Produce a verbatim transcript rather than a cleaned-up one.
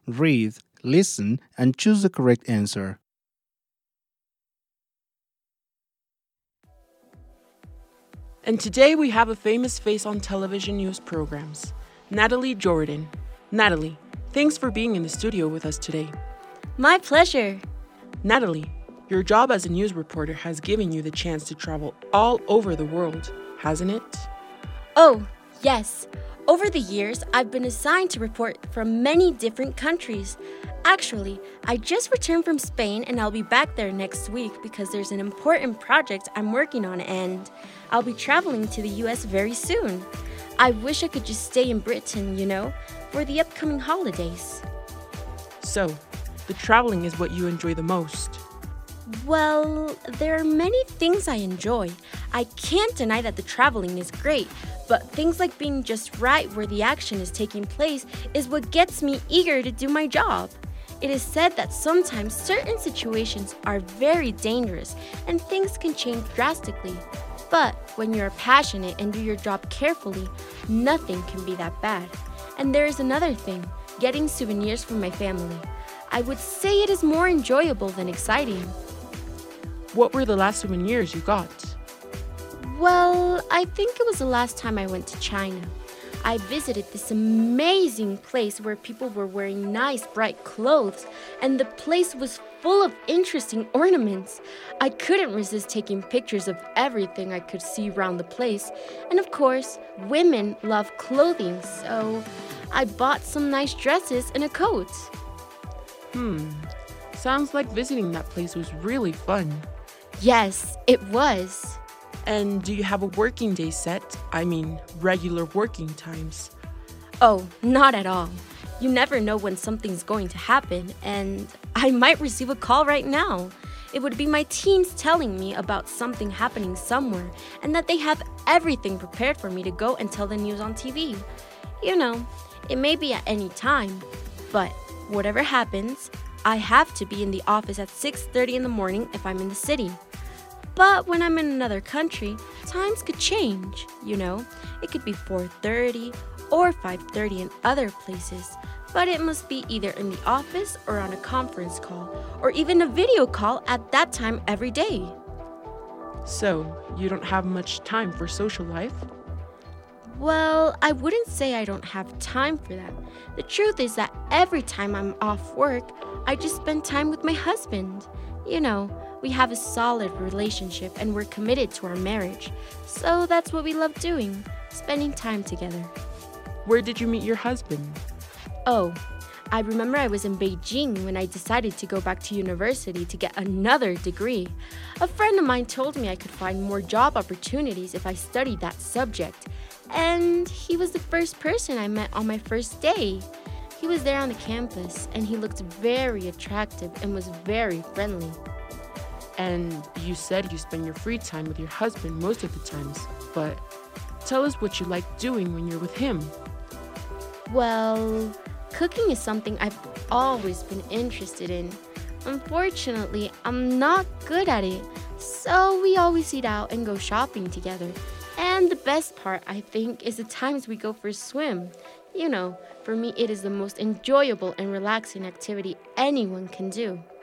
read, listen, and choose the correct answer. And today we have a famous face on television news programs, Natalie Jordan. Natalie, thanks for being in the studio with us today. My pleasure. Natalie, your job as a news reporter has given you the chance to travel all over the world, hasn't it? Oh, yes. Over the years, I've been assigned to report from many different countries. Actually, I just returned from Spain and I'll be back there next week because there's an important project I'm working on and I'll be traveling to the U S very soon. I wish I could just stay in Britain, you know, for the upcoming holidays. So, the traveling is what you enjoy the most. Well, there are many things I enjoy. I can't deny that the traveling is great, but things like being just right where the action is taking place is what gets me eager to do my job. It is said that sometimes certain situations are very dangerous and things can change drastically. But when you're passionate and do your job carefully, nothing can be that bad. And there is another thing, getting souvenirs from my family. I would say it is more enjoyable than exciting. What were the last souvenirs you got? Well, I think it was the last time I went to China. I visited this amazing place where people were wearing nice, bright clothes, and the place was full of interesting ornaments. I couldn't resist taking pictures of everything I could see around the place. And of course, women love clothing, so I bought some nice dresses and a coat. Hmm, sounds like visiting that place was really fun. Yes, it was. And do you have a working day set? I mean, regular working times. Oh, not at all. You never know when something's going to happen, and I might receive a call right now. It would be my teams telling me about something happening somewhere, and that they have everything prepared for me to go and tell the news on T V. You know, it may be at any time, but whatever happens, I have to be in the office at six thirty in the morning if I'm in the city. But when I'm in another country, times could change, you know. It could be four thirty or five thirty in other places, but it must be either in the office or on a conference call, or even a video call at that time every day. So, you don't have much time for social life? Well, I wouldn't say I don't have time for that. The truth is that every time I'm off work, I just spend time with my husband. You know, we have a solid relationship and we're committed to our marriage. So that's what we love doing, spending time together. Where did you meet your husband? Oh, I remember I was in Beijing when I decided to go back to university to get another degree. A friend of mine told me I could find more job opportunities if I studied that subject. And he was the first person I met on my first day. He was there on the campus and he looked very attractive and was very friendly. And you said you spend your free time with your husband most of the times, but tell us what you like doing when you're with him. Well, cooking is something I've always been interested in. Unfortunately, I'm not good at it, so we always eat out and go shopping together. And the best part, I think, is the times we go for a swim. You know, for me, it is the most enjoyable and relaxing activity anyone can do.